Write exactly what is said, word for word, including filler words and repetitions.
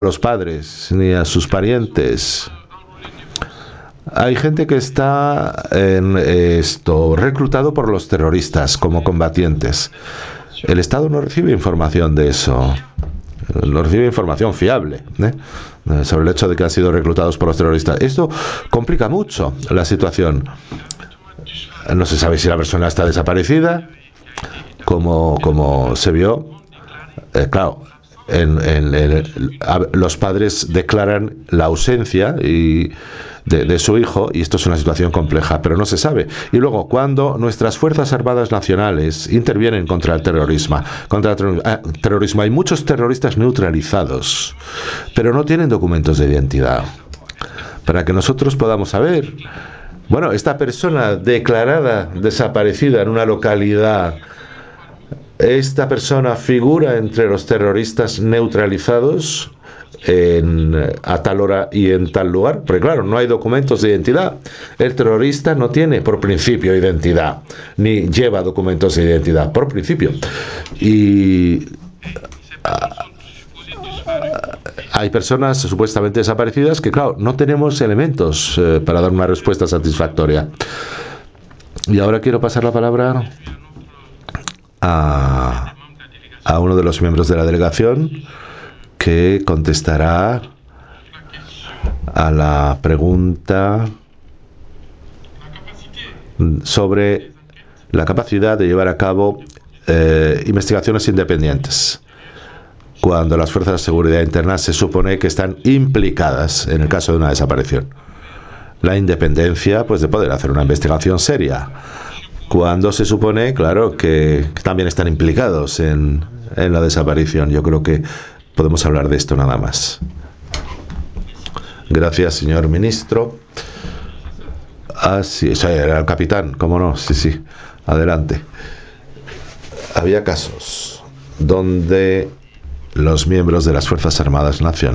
los padres ni a sus parientes. Hay gente que está en esto reclutado por los terroristas como combatientes. El Estado no recibe información de eso. No recibe información fiable, ¿eh? sobre el hecho de que han sido reclutados por los terroristas. Esto complica mucho la situación. No se sabe si la persona está desaparecida, como, como se vio. Eh, claro, en, en, en, los padres declaran la ausencia y de, de su hijo, y esto es una situación compleja, pero no se sabe. Y luego, cuando nuestras Fuerzas Armadas Nacionales intervienen contra el terrorismo, contra el terrorismo, eh, terrorismo, hay muchos terroristas neutralizados, pero no tienen documentos de identidad, para que nosotros podamos saber, bueno, esta persona declarada desaparecida en una localidad, esta persona figura entre los terroristas neutralizados en, a tal hora y en tal lugar, porque claro, no hay documentos de identidad. El terrorista no tiene por principio identidad, ni lleva documentos de identidad, por principio. Y hay personas supuestamente desaparecidas que, claro, no tenemos elementos eh, para dar una respuesta satisfactoria. Y ahora quiero pasar la palabra a, a uno de los miembros de la delegación que contestará a la pregunta sobre la capacidad de llevar a cabo eh, investigaciones independientes cuando las fuerzas de seguridad interna se supone que están implicadas en el caso de una desaparición. La independencia, pues, de poder hacer una investigación seria cuando se supone, claro, que también están implicados en, en la desaparición. Yo creo que podemos hablar de esto nada más. Gracias, señor ministro. Ah, sí, eso era el capitán, cómo no, sí, sí. Adelante. Había casos donde los miembros de las Fuerzas Armadas Nacionales